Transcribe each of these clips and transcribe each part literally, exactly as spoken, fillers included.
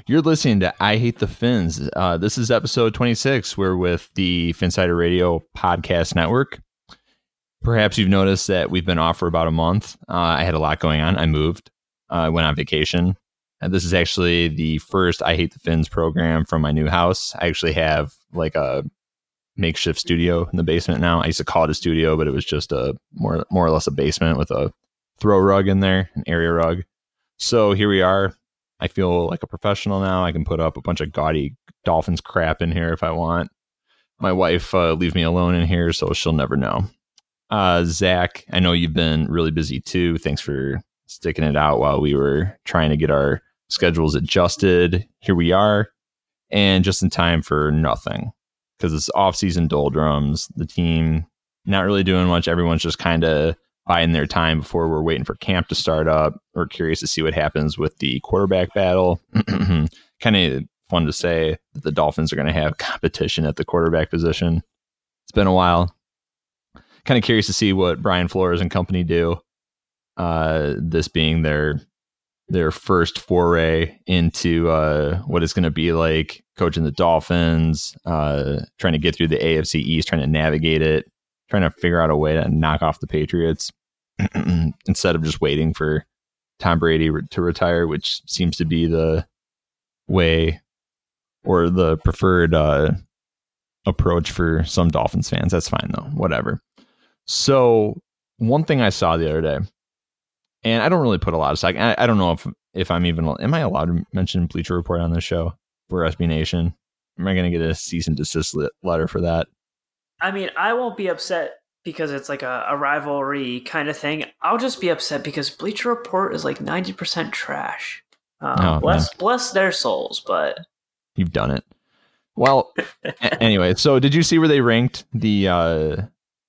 You're listening to I Hate the Fins. Uh, this is episode twenty-six. We're with the Finsider Radio Podcast Network. Perhaps you've noticed that we've been off for about a month. Uh, I had a lot going on. I moved. I uh, went on vacation. And this is actually the first I Hate the Fins program from my new house. I actually have like a makeshift studio in the basement now. I used to call it a studio, but it was just a more, more or less a basement with a throw rug in there, an area rug. So here we are. I feel like a professional now. I can put up a bunch of gaudy Dolphins crap in here if I want. My wife uh, leaves me alone in here, so she'll never know. Uh, Zach, I know you've been really busy too. Thanks for sticking it out while we were trying to get our schedules adjusted. Here we are, and just in time for nothing because it's off-season doldrums. The team not really doing much. Everyone's just kind of biding their time before we're waiting for camp to start up. We're curious to see what happens with the quarterback battle. Kind of fun to say that the Dolphins are going to have competition at the quarterback position. It's been a while. Kind of curious to see what Brian Flores and company do. Uh, this being their their first foray into uh, what it's going to be like coaching the Dolphins, uh, trying to get through the A F C East, trying to navigate it, trying to figure out a way to knock off the Patriots instead of just waiting for Tom Brady re- to retire, which seems to be the way or the preferred uh, approach for some Dolphins fans. That's fine, though. Whatever. So one thing I saw the other day, and I don't really put a lot of stock. I, I don't know if, if I'm even, am I allowed to mention Bleacher Report on this show for S B Nation? Am I going to get a cease and desist letter for that? I mean, I won't be upset because it's like a, a rivalry kind of thing. I'll just be upset because Bleacher Report is like ninety percent trash. Um, oh, bless man. bless their souls, but you've done it. Well, a- anyway, so did you see where they ranked the uh,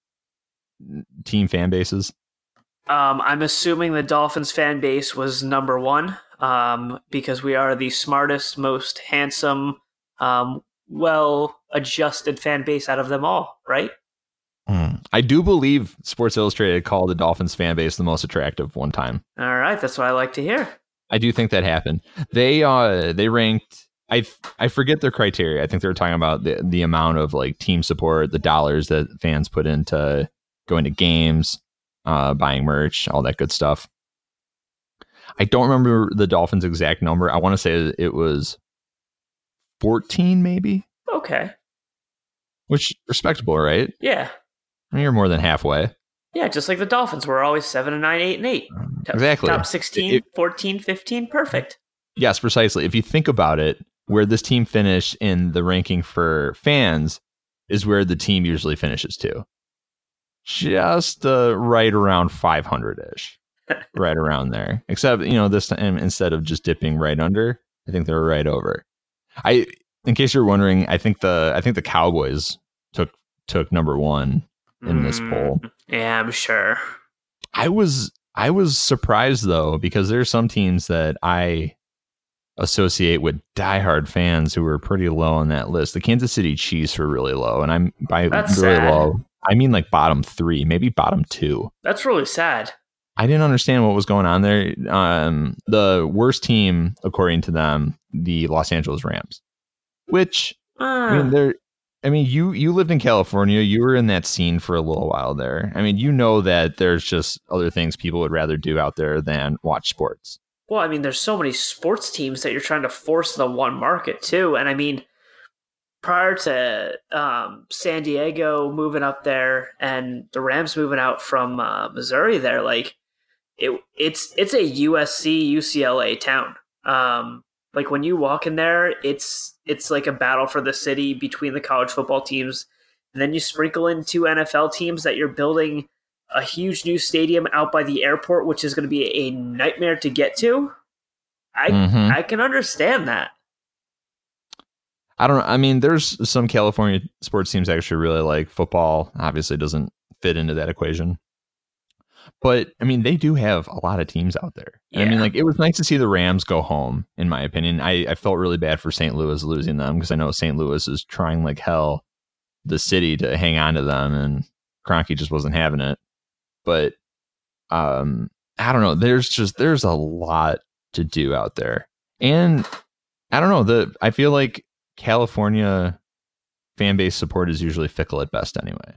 team fan bases? Um, I'm assuming the Dolphins fan base was number one um, because we are the smartest, most handsome, um, well-adjusted fan base out of them all, right? Mm. I do believe Sports Illustrated called the Dolphins fan base the most attractive one time. All right, that's what I like to hear. I do think that happened. They uh they ranked. I I forget their criteria. I think they were talking about the the amount of like team support, the dollars that fans put into going to games, uh, buying merch, all that good stuff. I don't remember the Dolphins' exact number. I want to say it was fourteen, maybe. Okay. Which respectable, right? Yeah. I mean, you're more than halfway. Yeah, just like the Dolphins. We're always seven and nine, eight and eight. Top, exactly. Top sixteen, it, fourteen, fifteen. Perfect. Yes, precisely. If you think about it, where this team finished in the ranking for fans is where the team usually finishes too. Just uh, right around five hundred-ish. Right around there. Except, you know, this time, instead of just dipping right under, I think they're right over. I, in case you're wondering, I think the I think the Cowboys took took number one in this mm, poll. Yeah, I'm sure. I was I was surprised though, because there's some teams that I associate with diehard fans who were pretty low on that list. The Kansas City Chiefs were really low, and I'm by That's really sad. low. I mean, like bottom three, maybe bottom two. That's really sad. I didn't understand what was going on there. Um, the worst team, according to them, the Los Angeles Rams, which uh. I mean, they're. I mean, you you lived in California. You were in that scene for a little while there. I mean, you know that there's just other things people would rather do out there than watch sports. Well, I mean, there's so many sports teams that you're trying to force the one market too, and I mean, prior to um, San Diego moving up there and the Rams moving out from uh, Missouri, there, like it, it's it's a U S C U C L A town. Um, like when you walk in there, it's it's like a battle for the city between the college football teams, and then you sprinkle in two N F L teams that you're building a huge new stadium out by the airport, which is going to be a nightmare to get to. I mm-hmm. I can understand that. I don't know. I mean, there's some California sports teams actually really like football. Obviously doesn't fit into that equation. But, I mean, they do have a lot of teams out there. Yeah. I mean, like, it was nice to see the Rams go home, in my opinion. I, I felt really bad for Saint Louis losing them because I know Saint Louis is trying like hell, the city, to hang on to them, and Kroenke just wasn't having it. But, um, I don't know. There's just, there's a lot to do out there. And I don't know. The I feel like California fan base support is usually fickle at best anyway.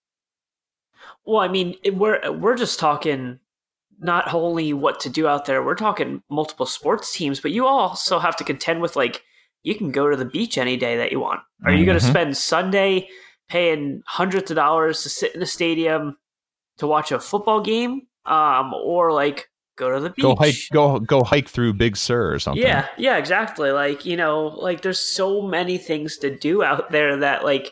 Well, I mean, it, we're we're just talking not only what to do out there, we're talking multiple sports teams, but you also have to contend with, like, you can go to the beach any day that you want. Are you going to Mhm. spend Sunday paying hundreds of dollars to sit in a stadium to watch a football game, um, or like go to the beach? Go hike, go go hike through Big Sur or something. Yeah, yeah, exactly. Like, you know, like there's so many things to do out there that, like,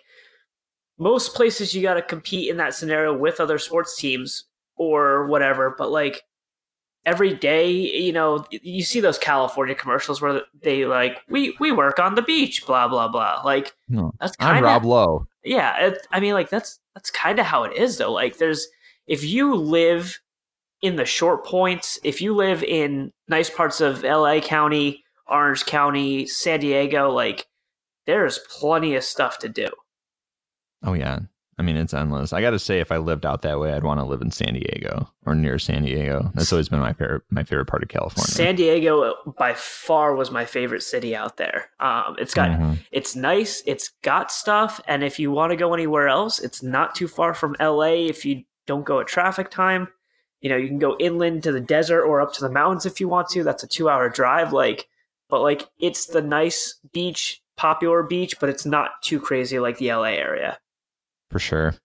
most places you got to compete in that scenario with other sports teams or whatever. But like every day, you know, you see those California commercials where they like we we work on the beach, blah blah blah. Like No. that's I'm kind Rob of Lowe. yeah. It, I mean, like that's that's kind of how it is though. Like there's if you live in the short points, if you live in nice parts of L A County, Orange County, San Diego, like there's plenty of stuff to do. Oh yeah. I mean, it's endless. I got to say, if I lived out that way, I'd want to live in San Diego or near San Diego. That's always been my favorite, my favorite part of California. San Diego, by far, was my favorite city out there. Um, it's got, mm-hmm. it's nice, it's got stuff, and if you want to go anywhere else, it's not too far from L A. If you don't go at traffic time, you know, you can go inland to the desert or up to the mountains if you want to. That's a two-hour drive. Like, but like, it's the nice beach, popular beach, but it's not too crazy like the L A area. For sure.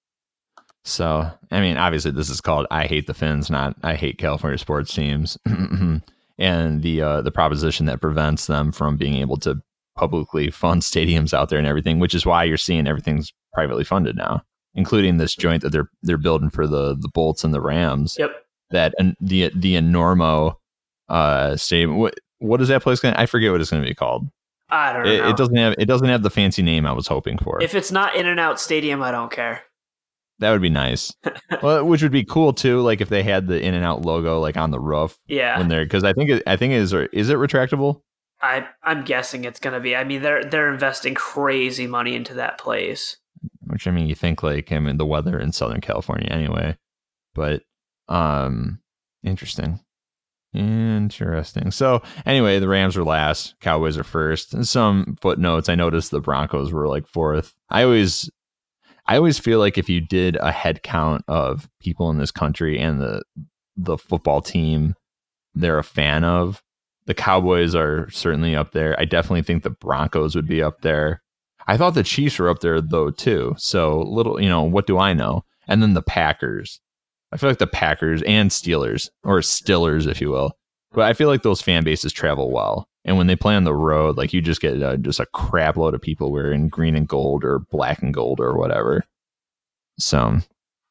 So, I mean, obviously this is called I Hate the Fins, not I Hate California Sports Teams. And the uh, the proposition that prevents them from being able to publicly fund stadiums out there and everything, which is why you're seeing everything's privately funded now, including this joint that they're they're building for the the Bolts and the Rams. Yep. That and the the Enormo uh, stadium. What what is that place going? I forget what it's going to be called. I don't know. It, it doesn't have it doesn't have the fancy name I was hoping for. If it's not In-N-Out Stadium, I don't care. That would be nice. Well, which would be cool too, like if they had the In-N-Out logo like on the roof. Yeah. When they're because I think it, I think it is is it retractable? I I'm guessing it's gonna be. I mean, they're they're investing crazy money into that place. Which I mean, you think like I mean the weather in Southern California anyway, but um, interesting. Interesting. So anyway, the Rams are last, Cowboys are first. And some footnotes. I noticed the Broncos were like fourth. I always, I always feel like if you did a head count of people in this country and the the football team they're a fan of, the Cowboys are certainly up there. I definitely think the Broncos would be up there. I thought the Chiefs were up there though too. So little, you know, what do I know? And then the Packers. I feel like the Packers and Steelers, or Stillers, if you will. But I feel like those fan bases travel well. And when they play on the road, like you just get uh, just a crap load of people wearing green and gold or black and gold or whatever. So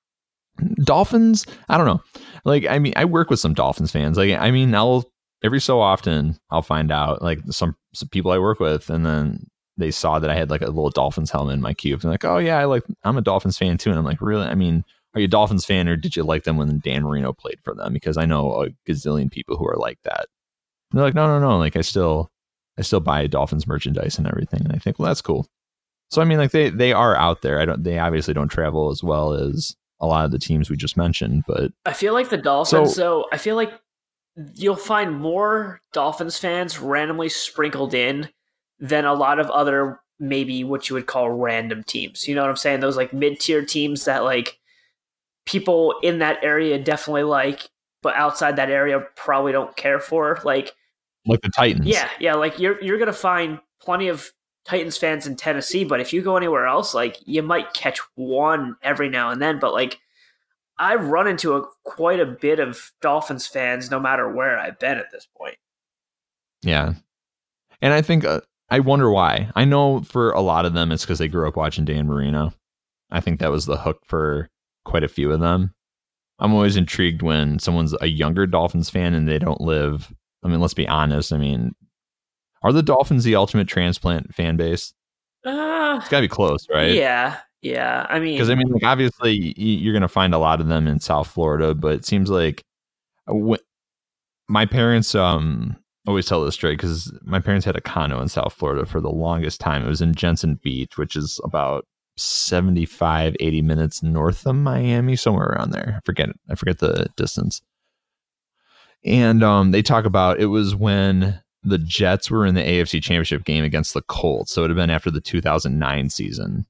Dolphins, I don't know. Like, I mean, I work with some Dolphins fans. Like, I mean, I'll every so often I'll find out like some, some people I work with, and then they saw that I had like a little Dolphins helmet in my cube. And like, oh yeah, I like I'm a Dolphins fan too. And I'm like, really? I mean, are you a Dolphins fan, or did you like them when Dan Marino played for them? Because I know a gazillion people who are like that. And they're like, no, no, no. Like I still, I still buy Dolphins merchandise and everything. And I think, well, that's cool. So I mean, like they, they are out there. I don't. They obviously don't travel as well as a lot of the teams we just mentioned. But I feel like the Dolphins. So, so I feel like you'll find more Dolphins fans randomly sprinkled in than a lot of other maybe what you would call random teams. You know what I'm saying? Those like mid-tier teams that like people in that area definitely like, but outside that area probably don't care for. Like, like the Titans. Yeah, yeah. Like you're you're gonna find plenty of Titans fans in Tennessee, but if you go anywhere else, like you might catch one every now and then. But like I've run into a quite a bit of Dolphins fans, no matter where I've been at this point. Yeah, and I think uh, I wonder why. I know for a lot of them, it's because they grew up watching Dan Marino. I think that was the hook for quite a few of them. I'm always intrigued when someone's a younger Dolphins fan and they don't live. I mean, let's be honest. I mean, are the Dolphins the ultimate transplant fan base? Uh, it's got to be close, right? Yeah, yeah. I mean, because I mean, like, obviously, you're going to find a lot of them in South Florida, but it seems like when, my parents um always tell this story because my parents had a condo in South Florida for the longest time. It was in Jensen Beach, which is about seventy-five, eighty minutes north of Miami, somewhere around there. I forget I forget the distance. And um, they talk about it was when the Jets were in the A F C Championship game against the Colts. So it would have been after the two thousand nine season.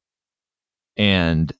And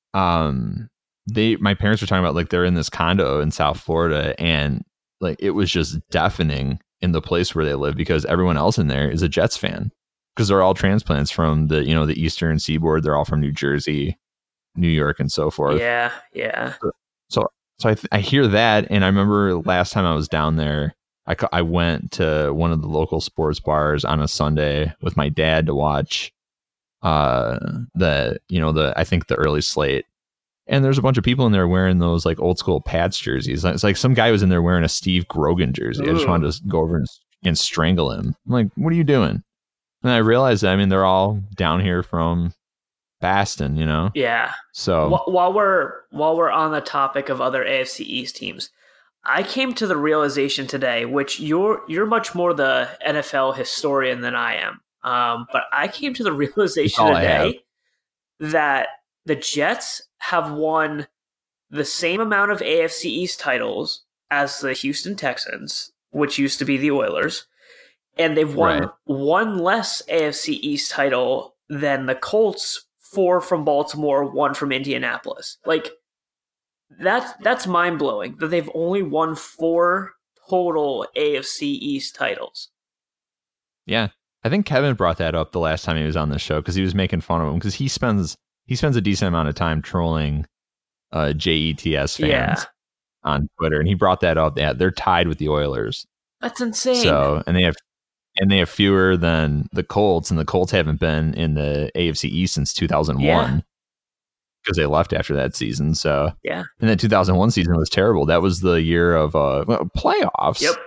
um, they, my parents were talking about like they're in this condo in South Florida, and like it was just deafening in the place where they live because everyone else in there is a Jets fan because they're all transplants from the, you know, the Eastern Seaboard. They're all from New Jersey, New York, and so forth. Yeah, yeah. So, so, so I, th- I hear that, and I remember last time I was down there, I, co- I went to one of the local sports bars on a Sunday with my dad to watch uh, the, you know, the I think the early slate. And there's a bunch of people in there wearing those like old school Pats jerseys. It's like some guy was in there wearing a Steve Grogan jersey. Ooh. I just wanted to go over and, and strangle him. I'm like, what are you doing? And I realized that, I mean, they're all down here from Boston, you know? Yeah. So Wh- while we're while we're on the topic of other A F C East teams, I came to the realization today, which you're you're much more the N F L historian than I am. Um, but I came to the realization today that the Jets have won the same amount of A F C East titles as the Houston Texans, which used to be the Oilers, and they've won right. one less A F C East title than the Colts, four from Baltimore, one from Indianapolis. Like, that's, that's mind-blowing that they've only won four total A F C East titles. Yeah. I think Kevin brought that up the last time he was on the show because he was making fun of him because he spends he spends a decent amount of time trolling uh, J E T S fans yeah. on Twitter, and he brought that up. Yeah, they're tied with the Oilers. That's insane. So, and they have and they have fewer than the Colts, and the Colts haven't been in the A F C East since two thousand one because yeah. they left after that season. So, yeah, and that two thousand one season was terrible. That was the year of uh, well, playoffs. Yep.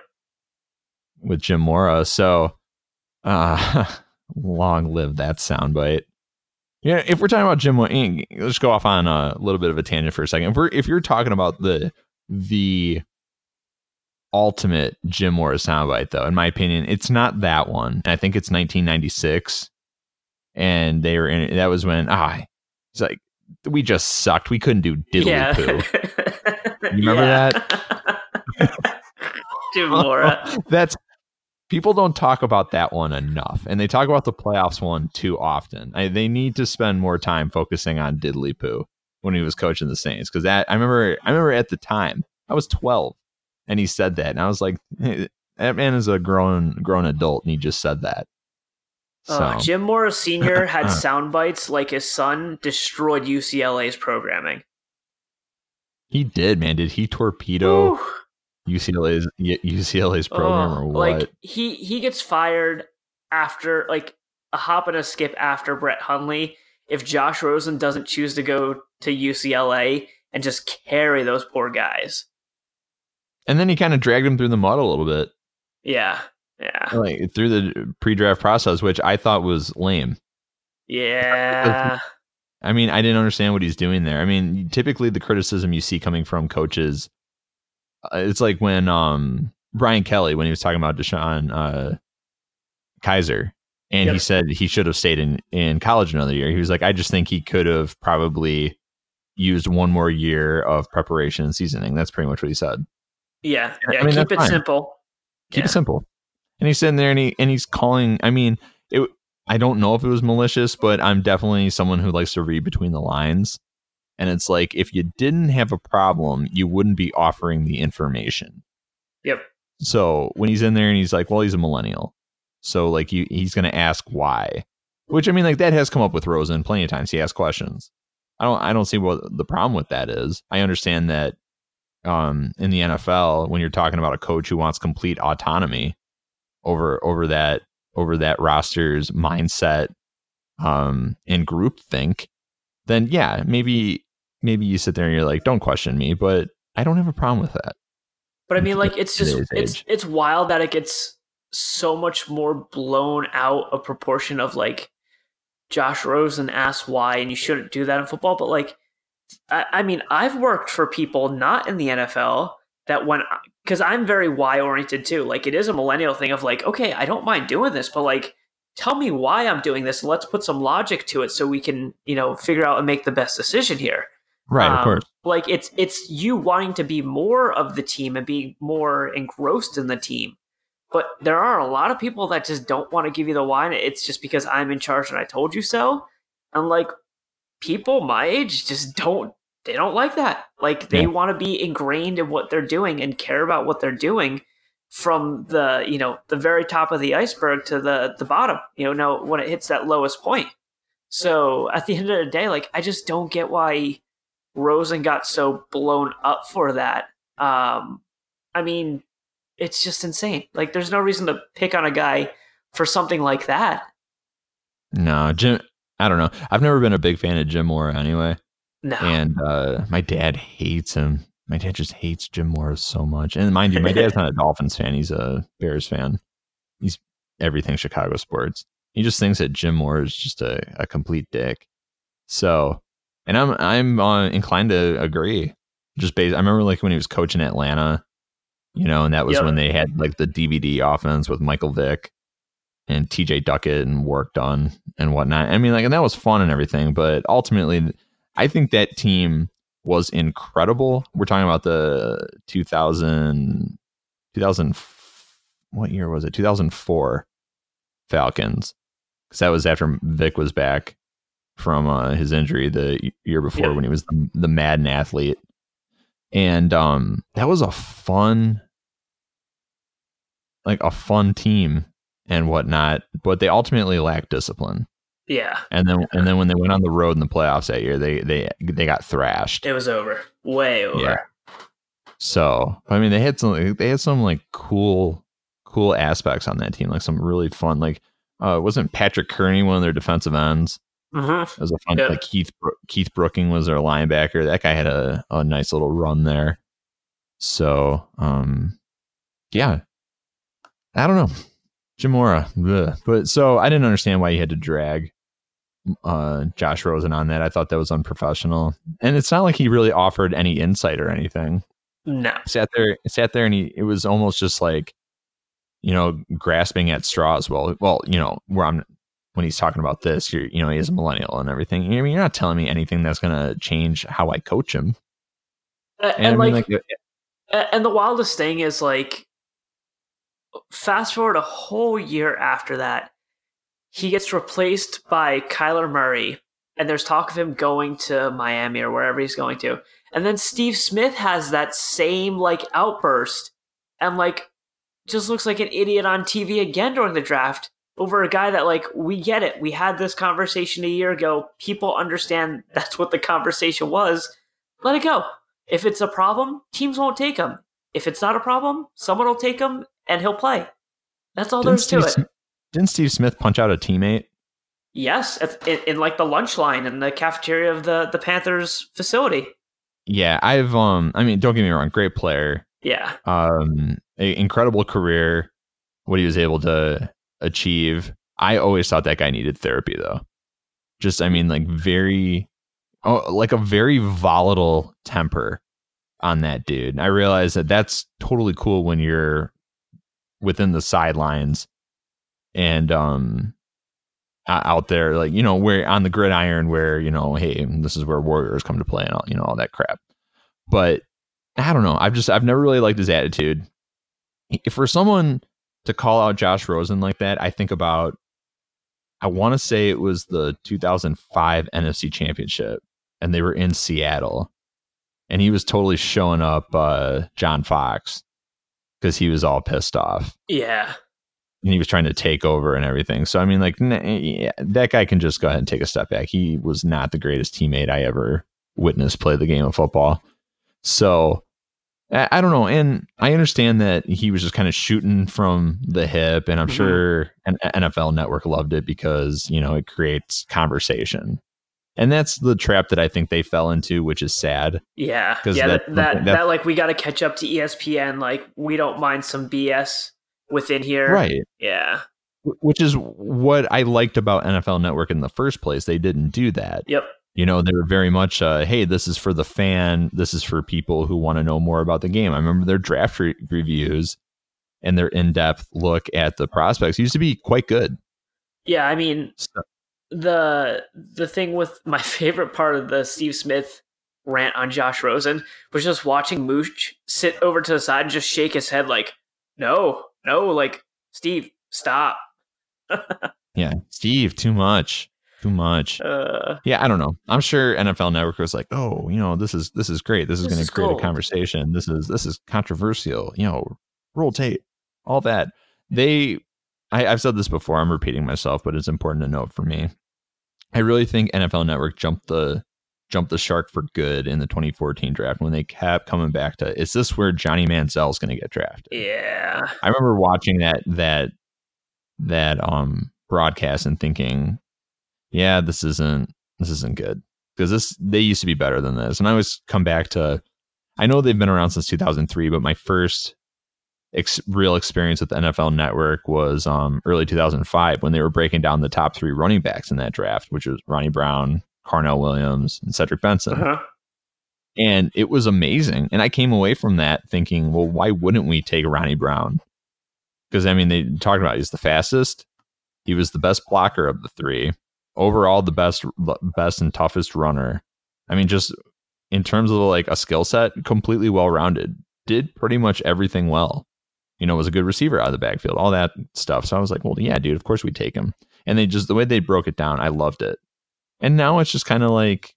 With Jim Mora. So. Uh, long live that soundbite. Yeah, if we're talking about Jim, let's go off on a little bit of a tangent for a second. If we're if you're talking about the the ultimate Jim Morris soundbite, though, in my opinion, it's not that one. I think it's nineteen ninety-six, and they were in. That was when ah, it's like we just sucked. We couldn't do diddly yeah. poo. You remember that? Jim Mora. That's. People don't talk about that one enough, and they talk about the playoffs one too often. I, they need to spend more time focusing on diddly poo when he was coaching the Saints, because that I remember. I remember at the time I was twelve, and he said that, and I was like, hey, "That man is a grown grown adult, and he just said that." So. Uh, Jim Morris Senior had sound bites like his son destroyed U C L A's programming. He did, man. Did he torpedo? Ooh. U C L A's U C L A's program oh, or what? Like he he gets fired after like a hop and a skip after Brett Hundley if Josh Rosen doesn't choose to go to U C L A and just carry those poor guys. And then he kind of dragged him through the mud a little bit. Yeah, yeah. Like through the pre-draft process, which I thought was lame. Yeah. I mean, I didn't understand what he's doing there. I mean, typically the criticism you see coming from coaches. It's like when um, Brian Kelly, when he was talking about Deshaun uh, Kaiser, and yep. he said he should have stayed in, in college another year. He was like, I just think he could have probably used one more year of preparation and seasoning. That's pretty much what he said. Yeah, yeah. I mean, keep it fine. simple. Keep yeah. it simple. And he's sitting there and he and he's calling. I mean, it. I don't know if it was malicious, but I'm definitely someone who likes to read between the lines. And it's like, if you didn't have a problem, you wouldn't be offering the information. Yep. So when he's in there and he's like, well, he's a millennial. So like you, he's going to ask why, which I mean, like that has come up with Rosen plenty of times. He asks questions. I don't, I don't see what the problem with that is. I understand that um, in the N F L, when you're talking about a coach who wants complete autonomy over, over that, over that roster's mindset um, and groupthink, then yeah, maybe maybe you sit there and you're like, don't question me, but I don't have a problem with that. But I mean, like, it's just it's it's wild that it gets so much more blown out of proportion of like Josh Rosen asks why, and you shouldn't do that in football. But like, I, I mean, I've worked for people not in the N F L that when because I'm very why oriented too. Like, it is a millennial thing of like, okay, I don't mind doing this, but like, tell me why I'm doing this and let's put some logic to it so we can, you know, figure out and make the best decision here. Right, um, of course. Like it's it's you wanting to be more of the team and be more engrossed in the team. But there are a lot of people that just don't want to give you the why. And it's just because I'm in charge and I told you so. And like people my age just don't, they don't like that. Like they Yeah. want to be ingrained in what they're doing and care about what they're doing from the, you know, the very top of the iceberg to the, the bottom, you know, now when it hits that lowest point. So at the end of the day, like, I just don't get why Rosen got so blown up for that. Um, I mean, it's just insane. Like, there's no reason to pick on a guy for something like that. No, Jim, I don't know. I've never been a big fan of Jim Mora anyway. No. And uh, my dad hates him. My dad just hates Jim Mora so much. And mind you, my dad's not a Dolphins fan. He's a Bears fan. He's everything Chicago sports. He just thinks that Jim Mora is just a, a complete dick. So, and I'm I'm uh, inclined to agree. Just based, I remember like when he was coaching Atlanta, you know, and that was Yep. when they had like the D V D offense with Michael Vick and T J Duckett and work done and whatnot. I mean, like, and that was fun and everything, but ultimately, I think that team was incredible. We're talking about the two thousand, two thousand, what year was it? two thousand four Falcons, because that was after Vic was back from uh, his injury the year before Yeah. when he was the, the Madden athlete. And um, that was a fun, like a fun team and whatnot, but they ultimately lacked discipline. Yeah. And then and then when they went on the road in the playoffs that year, they they they got thrashed. It was over. Way over. Yeah. So I mean, they had some they had some like cool cool aspects on that team, like some really fun. Like, uh, wasn't Patrick Kearney one of their defensive ends? Mm-hmm. It was a fun Yep. like Keith Keith Brooking was their linebacker. That guy had a, a nice little run there. So um, yeah, I don't know. Jim Mora, ugh. But so I didn't understand why he had to drag uh, Josh Rosen on that. I thought that was unprofessional, and it's not like he really offered any insight or anything. No. Sat there, sat there, and he it was almost just like, you know, grasping at straws. Well, well, you know, where I'm when he's talking about this, you're, you know, he's a millennial and everything. I mean, you're not telling me anything that's going to change how I coach him. And, And, and I mean, like, like, and the wildest thing is like, fast forward a whole year after that, he gets replaced by Kyler Murray, and there's talk of him going to Miami or wherever he's going to. And then Steve Smith has that same like outburst and like just looks like an idiot on T V again during the draft over a guy that, like, we get it. We had this conversation a year ago. People understand that's what the conversation was. Let it go. If it's a problem, teams won't take him. If it's not a problem, someone will take him and he'll play. That's all didn't there's to Steve, it. didn't Steve Smith punch out a teammate? Yes, in, in like the lunch line in the cafeteria of the, the Panthers facility. Yeah, I've um. I mean, don't get me wrong, great player. Yeah. Um, a, incredible career. What he was able to achieve. I always thought that guy needed therapy, though. Just, I mean, like very, oh, like a very volatile temper on that dude. And I realize that that's totally cool when you're within the sidelines and um out there, like, you know, where on the gridiron where, you know, hey, this is where Warriors come to play and all, you know, all that crap. But I don't know. I've just I've never really liked his attitude. If for someone to call out Josh Rosen like that, I think about, I want to say it was the two thousand five N F C Championship, and they were in Seattle, and he was totally showing up uh, John Fox because he was all pissed off. Yeah. And he was trying to take over and everything. So, I mean, like, yeah, that guy can just go ahead and take a step back. He was not the greatest teammate I ever witnessed play the game of football. So, I, I don't know. And I understand that he was just kind of shooting from the hip. And I'm mm-hmm. sure an N F L Network loved it because, you know, it creates conversation. And that's the trap that I think they fell into, which is sad. Yeah. Yeah. That, that, that, that, like, we got to catch up to E S P N. Like, we don't mind some B S within here. Right. Yeah. Which is what I liked about N F L Network in the first place. They didn't do that. Yep. You know, they were very much, uh, hey, this is for the fan. This is for people who want to know more about the game. I remember their draft re- reviews and their in-depth look at the prospects used to be quite good. Yeah, I mean, so. the the thing with my favorite part of the Steve Smith rant on Josh Rosen was just watching Mooch sit over to the side and just shake his head like, no, no, like Steve, stop. Yeah, Steve, too much, too much. Uh, yeah, I don't know. I'm sure N F L Network was like, oh, you know, this is this is great. This is this going is to create a gold. conversation. This is this is controversial. You know, roll tape, all that. They, I, I've said this before. I'm repeating myself, but it's important to note for me. I really think N F L Network jumped the jumped the shark for good in the twenty fourteen draft when they kept coming back to, is this where Johnny Manziel's going to get drafted? Yeah, I remember watching that that that um broadcast and thinking, yeah, this isn't this isn't good, because this they used to be better than this. And I always come back to, I know they've been around since two thousand three, but my first ex- real experience with the N F L Network was um early two thousand five when they were breaking down the top three running backs in that draft, which was Ronnie Brown, Carnell Williams, and Cedric Benson. uh-huh. And it was amazing. And I came away from that thinking, well, why wouldn't we take Ronnie Brown? Because, I mean, they talked about he's the fastest. He was the best blocker of the three. Overall, the best best and toughest runner. I mean, just in terms of like a skill set, completely well-rounded. Did pretty much everything well. You know, was a good receiver out of the backfield, all that stuff. So I was like, well, yeah, dude, of course we take him. And they just, the way they broke it down, I loved it. And now it's just kind of like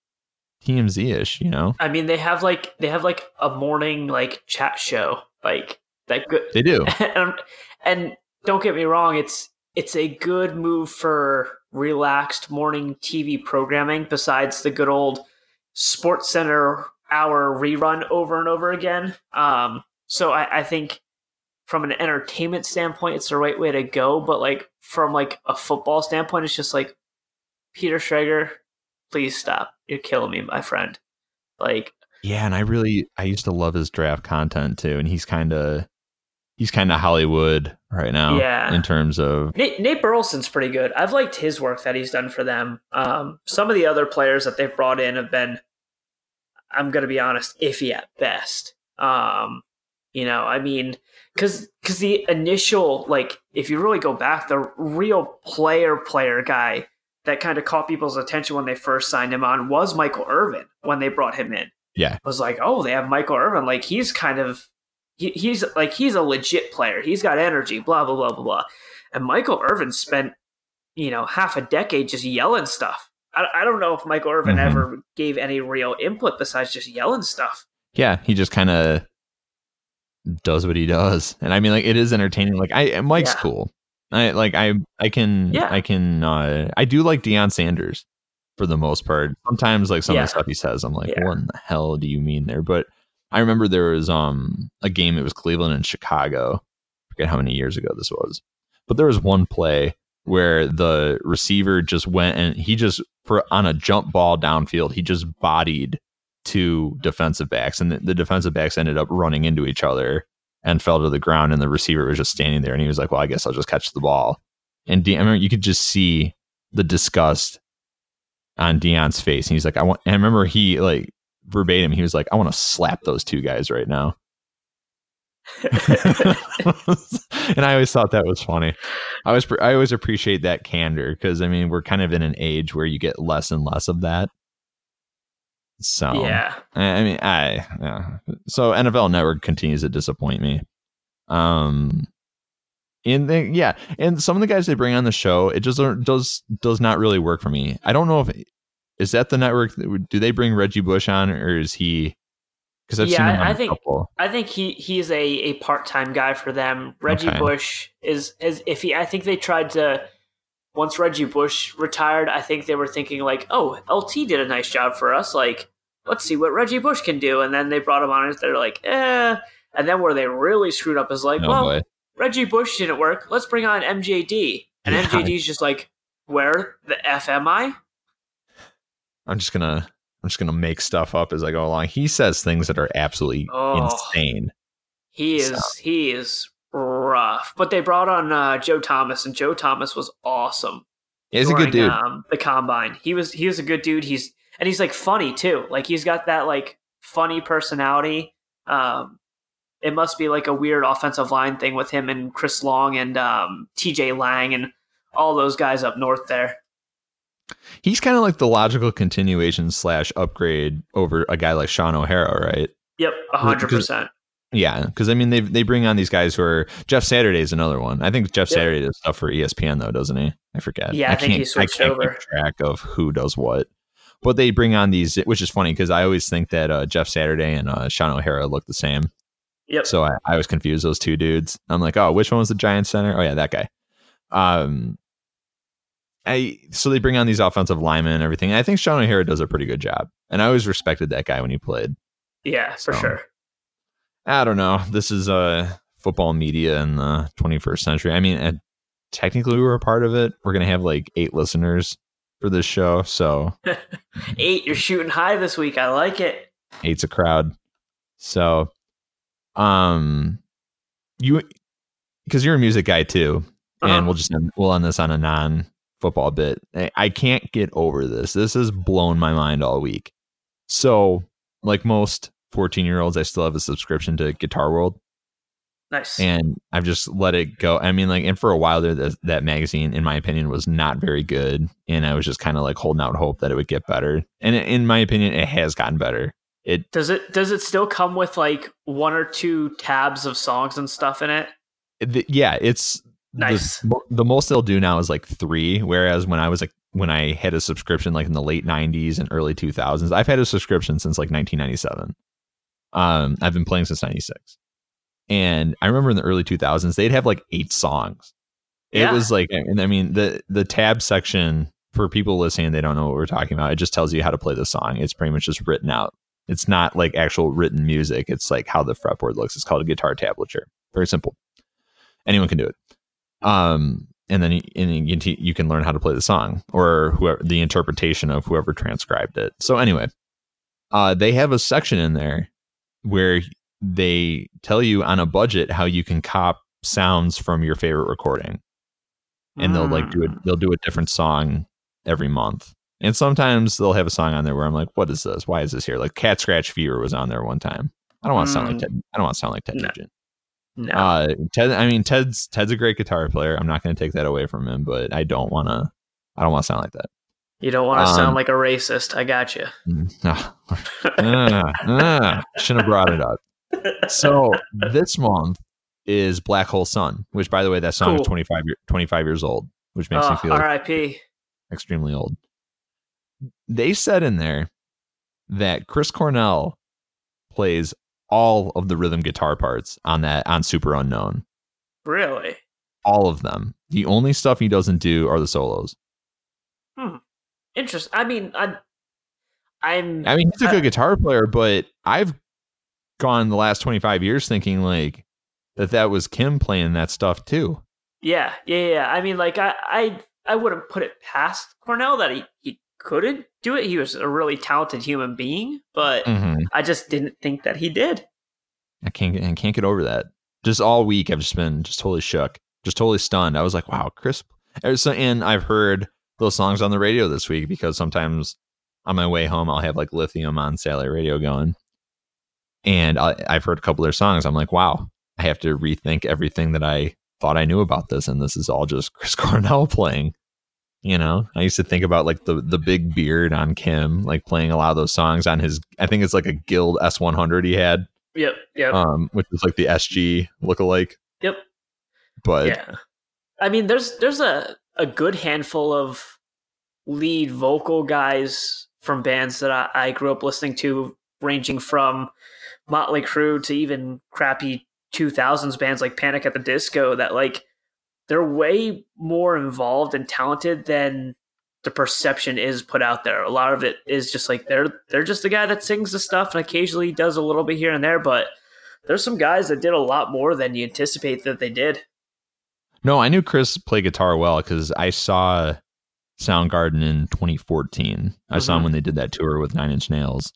T M Z-ish, you know? I mean, they have like they have like a morning like chat show, like that good. They do. and, and don't get me wrong, it's it's a good move for relaxed morning T V programming. Besides the good old Sports Center hour rerun over and over again. Um, so I, I think from an entertainment standpoint, it's the right way to go. But like from like a football standpoint, it's just like, Peter Schrager, please stop. You're killing me, my friend. Like, yeah, and I really, I used to love his draft content too. And he's kind of, he's kind of Hollywood right now. Yeah. In terms of Nate, Nate Burleson's pretty good. I've liked his work that he's done for them. Um, some of the other players that they've brought in have been, I'm going to be honest, iffy at best. Um, you know, I mean, because because the initial, like, if you really go back, the real player player guy that kind of caught people's attention when they first signed him on was Michael Irvin when they brought him in. Yeah. It was like, oh, they have Michael Irvin. Like, he's kind of, he, he's like, he's a legit player. He's got energy, blah, blah, blah, blah, blah. And Michael Irvin spent, you know, half a decade just yelling stuff. I, I don't know if Michael Irvin mm-hmm. ever gave any real input besides just yelling stuff. Yeah, he just kind of does what he does. And I mean, like, it is entertaining. Like, I Mike's yeah. cool. I like I I can yeah. I can uh, I do like Deion Sanders for the most part. Sometimes like some yeah. of the stuff he says, I'm like, yeah. what in the hell do you mean there? But I remember there was um a game. It was Cleveland and Chicago. I forget how many years ago this was, but there was one play where the receiver just went and he just for on a jump ball downfield, he just bodied two defensive backs, and the, the defensive backs ended up running into each other and fell to the ground, and the receiver was just standing there, and he was like, well, I guess I'll just catch the ball. And De- I remember you could just see the disgust on Deion's face. And he's like, I want, and I remember he like verbatim, he was like, I want to slap those two guys right now. And I always thought that was funny. I was, I always appreciate that candor, because I mean, we're kind of in an age where you get less and less of that. So yeah, I mean, I yeah. So N F L Network continues to disappoint me. Um, and they, yeah, and some of the guys they bring on the show, it just does does not really work for me. I don't know if is that the network. Do they bring Reggie Bush on, or is he? Because I've yeah, seen him on I a think couple. I think he he's a, a part time guy for them. Reggie Okay. Bush is is if he. I think they tried to. Once Reggie Bush retired, I think they were thinking like, oh, L T did a nice job for us. Like, let's see what Reggie Bush can do. And then they brought him on and they're like, eh. And then where they really screwed up is like, Oh, well, boy. Reggie Bush didn't work. Let's bring on M J D. And Yeah. M J D's just like, where the F am I? I'm just gonna I'm just gonna make stuff up as I go along. He says things that are absolutely Oh. insane. He is So. he is rough. But they brought on uh, Joe Thomas, and Joe Thomas was awesome. He's a good during, dude. Um, the combine. He was he was a good dude. He's and he's like funny too. Like he's got that like funny personality. Um, it must be like a weird offensive line thing with him and Chris Long and um, T J Lang and all those guys up north there. He's kind of like the logical continuation slash upgrade over a guy like Sean O'Hara, right? Yep, a hundred percent. Yeah, because I mean they they bring on these guys who are Jeff Saturday is another one. I think Jeff yep. Saturday does stuff for E S P N though, doesn't he? I forget. Yeah, I, I think can't, he switched I can't over. Keep track of who does what. But they bring on these, which is funny because I always think that uh, Jeff Saturday and uh, Sean O'Hara look the same. Yep. So I, I was confused those two dudes. I'm like, oh, which one was the Giants center? Oh yeah, that guy. Um, I so they bring on these offensive linemen and everything. And I think Sean O'Hara does a pretty good job, and I always respected that guy when he played. Yeah, for so, sure. I don't know. This is uh football media in the twenty-first century. I mean, uh, technically we were a part of it. We're gonna have like eight listeners for this show, so eight. You're shooting high this week. I like it. Eight's a crowd. So, um, you because you're a music guy too, and uh-huh. we'll just we'll end this on a non-football bit. I, I can't get over this. This has blown my mind all week. So, like most fourteen year olds, I still have a subscription to Guitar World. Nice. And I've just let it go. I mean, like, and for a while there, that, that magazine, in my opinion, was not very good. And I was just kind of like holding out hope that it would get better. And in my opinion, it has gotten better. It does it does it still come with like one or two tabs of songs and stuff in it? it yeah, it's nice. The, the most they'll do now is like three. Whereas when I was like when I had a subscription like in the late nineties and early two thousands, I've had a subscription since like nineteen ninety-seven. Um, I've been playing since ninety-six. And I remember in the early two thousands, they'd have like eight songs. It yeah. was like, and I mean, the, the tab section for people listening, they don't know what we're talking about. It just tells you how to play the song. It's pretty much just written out. It's not like actual written music. It's like how the fretboard looks. It's called a guitar tablature. Very simple. Anyone can do it. Um, and then you, and you, can, you can learn how to play the song or whoever the interpretation of whoever transcribed it. So anyway, uh, they have a section in there where they tell you on a budget how you can cop sounds from your favorite recording, and mm. they'll like do it. They'll do a different song every month, and sometimes they'll have a song on there where I'm like, "What is this? Why is this here?" Like Cat Scratch Fever was on there one time. I don't want to mm. sound like Ted. I don't want to sound like Ted no. Nugent. No, uh, Ted. I mean, Ted's Ted's a great guitar player. I'm not going to take that away from him, but I don't want to. I don't want to sound like that. You don't want to um, sound like a racist. I got you. uh, uh, uh, shouldn't have brought it up. So this month is Black Hole Sun, which, by the way, that song cool. is twenty-five, twenty-five years old, which makes oh, me feel R I P extremely old. They said in there that Chris Cornell plays all of the rhythm guitar parts on that on Super Unknown. Really? All of them. The only stuff he doesn't do are the solos. Hmm. Interesting. I mean, I, I'm. I mean, he's a uh, good guitar player, but I've gone the last twenty-five years thinking like that that was Kim playing that stuff too. Yeah, yeah, yeah. I mean, like I, I, I wouldn't put it past Cornell that he, he couldn't do it. He was a really talented human being, but mm-hmm. I just didn't think that he did. I can't get, I can't get over that. Just all week, I've just been just totally shook, just totally stunned. I was like, wow, Chris. And I've heard those songs on the radio this week because sometimes on my way home, I'll have like Lithium on satellite radio going. And I, I've heard a couple of their songs. I'm like, wow, I have to rethink everything that I thought I knew about this. And this is all just Chris Cornell playing. You know, I used to think about like the, the big beard on Kim, like playing a lot of those songs on his, I think it's like a Guild S one hundred he had. Yep. Yep. Um, which is like the S G lookalike. Yep. But yeah, I mean, there's, there's a, a good handful of lead vocal guys from bands that I, I grew up listening to, ranging from Motley Crue to even crappy two thousands bands like Panic at the Disco, that like they're way more involved and talented than the perception is put out there. A lot of it is just like they're they're just the guy that sings the stuff and occasionally does a little bit here and there, but there's some guys that did a lot more than you anticipate that they did. No, I knew Chris played guitar well because I saw Soundgarden in twenty fourteen. I mm-hmm. saw him when they did that tour with Nine Inch Nails.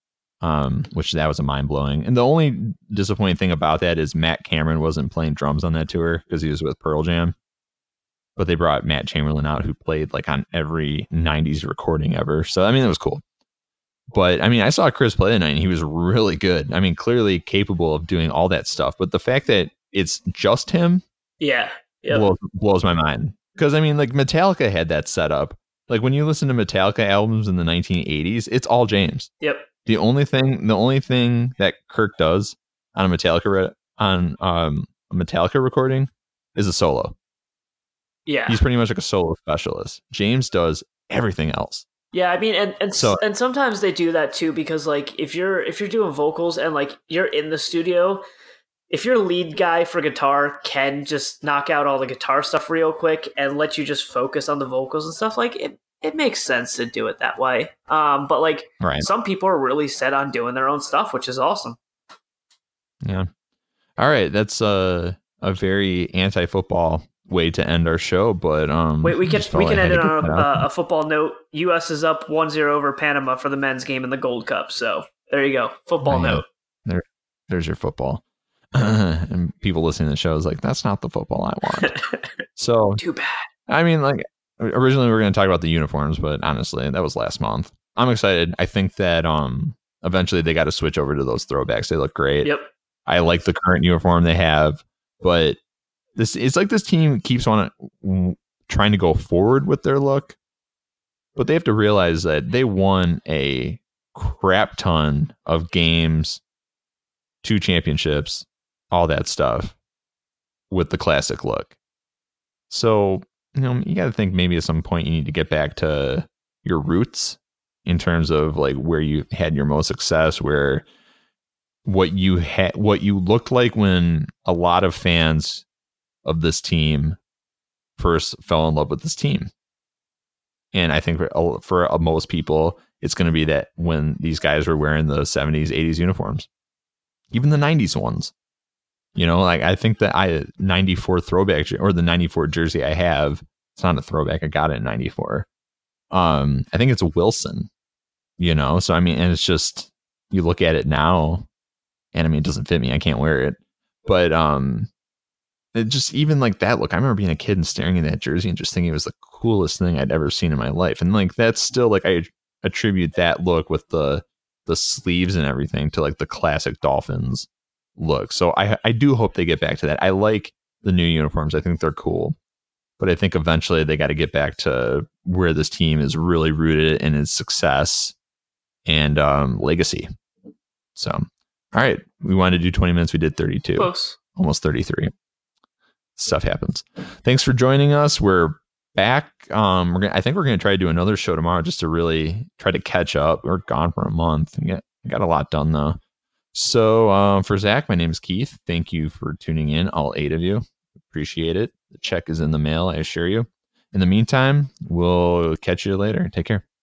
Um, which that was a mind blowing. And the only disappointing thing about that is Matt Cameron wasn't playing drums on that tour because he was with Pearl Jam. But they brought Matt Chamberlain out, who played like on every nineties recording ever. So I mean, it was cool. But I mean, I saw Chris play tonight, and he was really good. I mean, clearly capable of doing all that stuff. But the fact that it's just him, yeah, yep. blows, blows my mind. Because I mean, like Metallica had that set up. Like when you listen to Metallica albums in the nineteen eighties, it's all James. Yep. The only thing, the only thing that Kirk does on a Metallica re- on um, a Metallica recording is a solo. Yeah, he's pretty much like a solo specialist. James does everything else. Yeah, I mean, and and So- and sometimes they do that too because like if you're if you're doing vocals and like you're in the studio, if your lead guy for guitar can just knock out all the guitar stuff real quick and let you just focus on the vocals and stuff, like it it makes sense to do it that way. Um, but like Right. some people are really set on doing their own stuff, which is awesome. Yeah. All right, that's a a very anti-football way to end our show, but um Wait, we can just felt we can I end had it to on get a, that out. a, a football note. U S is up one zero over Panama for the men's game in the Gold Cup. So there you go, football Oh, yeah. note. There, there's your football. And people listening to the show is like, that's not the football I want. So Too bad. I mean, like originally we were going to talk about the uniforms, but honestly, that was last month. I'm excited. I think that um eventually they got to switch over to those throwbacks. They look great. Yep. I like the current uniform they have, but this it's like this team keeps on trying to go forward with their look, but they have to realize that they won a crap ton of games, two championships, all that stuff with the classic look. So, you know, you got to think maybe at some point you need to get back to your roots in terms of like where you had your most success, where what you had, what you looked like when a lot of fans of this team first fell in love with this team. And I think for, for most people, it's going to be that when these guys were wearing the seventies, eighties uniforms, even the nineties ones. You know, like I think that I ninety-four throwback or the ninety-four jersey I have, it's not a throwback. I got it in ninety-four. Um, I think it's a Wilson, you know? So, I mean, and it's just, you look at it now and I mean, it doesn't fit me. I can't wear it, but, um, it just, even like that look, I remember being a kid and staring at that jersey and just thinking it was the coolest thing I'd ever seen in my life. And like, that's still like, I attribute that look with the, the sleeves and everything to like the classic Dolphins look. So I I do hope they get back to that. I like the new uniforms. I think they're cool, but I think eventually they got to get back to where this team is really rooted in its success and um, legacy. So, all right, we wanted to do twenty minutes. We did thirty-two, Close. almost thirty-three. Stuff happens. Thanks for joining us. We're back. Um, we're gonna, I think we're going to try to do another show tomorrow just to really try to catch up. We're gone for a month. We got, we got a lot done though. So uh, for Zach, my name is Keith. Thank you for tuning in, all eight of you. Appreciate it. The check is in the mail, I assure you. In the meantime, we'll catch you later. Take care.